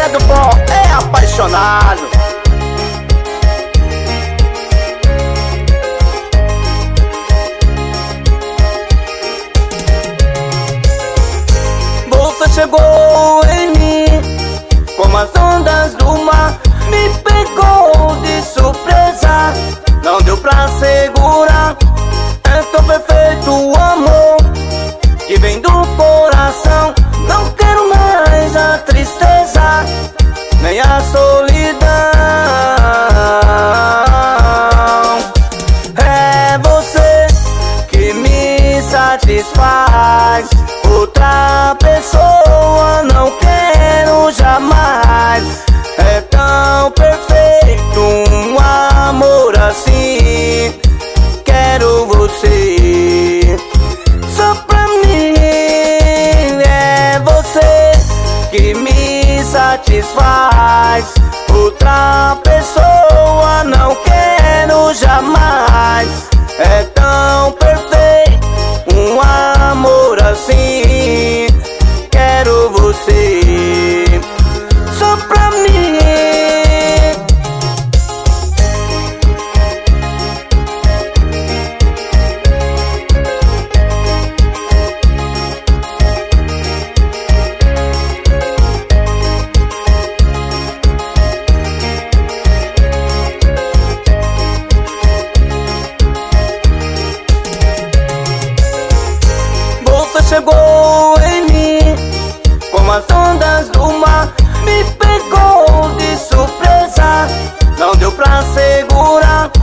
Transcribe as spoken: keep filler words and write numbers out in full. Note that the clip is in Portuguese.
é do bom, é apaixonado. Você chegou em mim como as ondas do mar, me pegou de surpresa, não deu pra segurar. É tão perfeito o amor que vem do coração. Não quero mais a tristeza, nem a solidão. É você que me satisfaz, outra pessoa não quero jamais. É tão perfeito um amor assim, quero você só pra mim. É você que me satisfaz, outra pessoa não quero jamais. É tão perfeito um amor assim, quero você só pra mim. Chegou em mim como as ondas do mar, me pegou de surpresa, não deu pra segurar.